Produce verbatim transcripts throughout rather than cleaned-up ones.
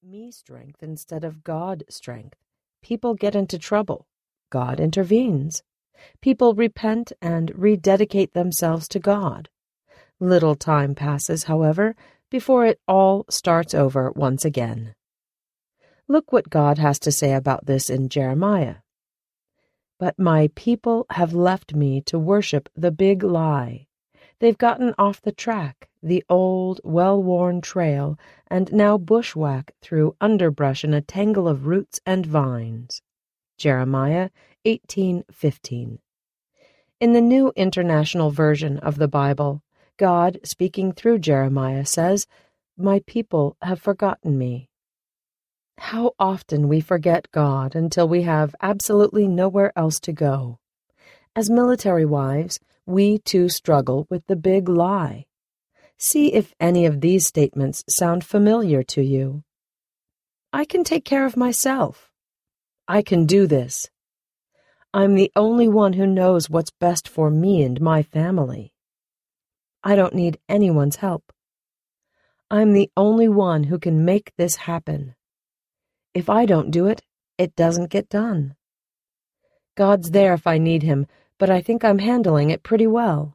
me strength instead of God strength. People get into trouble. God intervenes. People repent and rededicate themselves to God. Little time passes, however, before it all starts over once again. Look what God has to say about this in Jeremiah. But my people have left me to worship the big lie. They've gotten off the track, the old, well-worn trail, and now bushwhack through underbrush in a tangle of roots and vines. Jeremiah eighteen fifteen. In the New International Version of the Bible, God, speaking through Jeremiah, says, "My people have forgotten me." How often we forget God until we have absolutely nowhere else to go. As military wives, we too struggle with the big lie. See if any of these statements sound familiar to you. I can take care of myself. I can do this. I'm the only one who knows what's best for me and my family. I don't need anyone's help. I'm the only one who can make this happen. If I don't do it, it doesn't get done. God's there if I need him, but I think I'm handling it pretty well.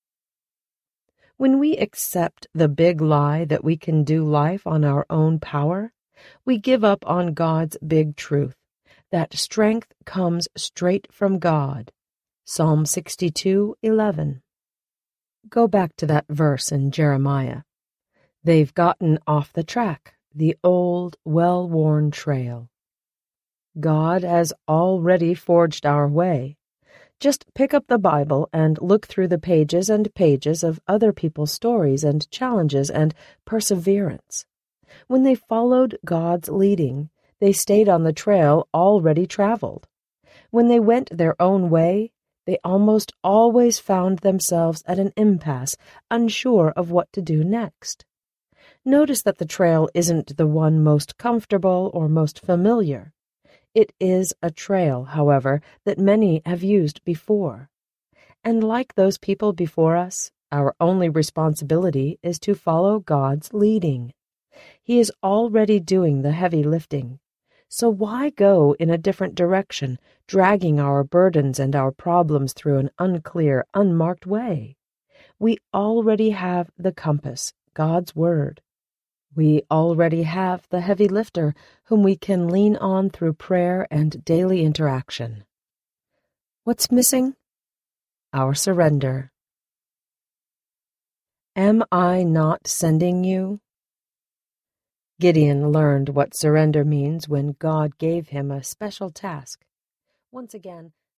When we accept the big lie that we can do life on our own power, we give up on God's big truth, that strength comes straight from God. Psalm sixty-two eleven. Go back to that verse in Jeremiah. They've gotten off the track, the old, well-worn trail. God has already forged our way. Just pick up the Bible and look through the pages and pages of other people's stories and challenges and perseverance. When they followed God's leading, they stayed on the trail already traveled. When they went their own way, they almost always found themselves at an impasse, unsure of what to do next. Notice that the trail isn't the one most comfortable or most familiar. It is a trail, however, that many have used before. And like those people before us, our only responsibility is to follow God's leading. He is already doing the heavy lifting. So why go in a different direction, dragging our burdens and our problems through an unclear, unmarked way? We already have the compass, God's Word. We already have the heavy lifter whom we can lean on through prayer and daily interaction. What's missing? Our surrender. Am I not sending you? Gideon learned what surrender means when God gave him a special task. Once again,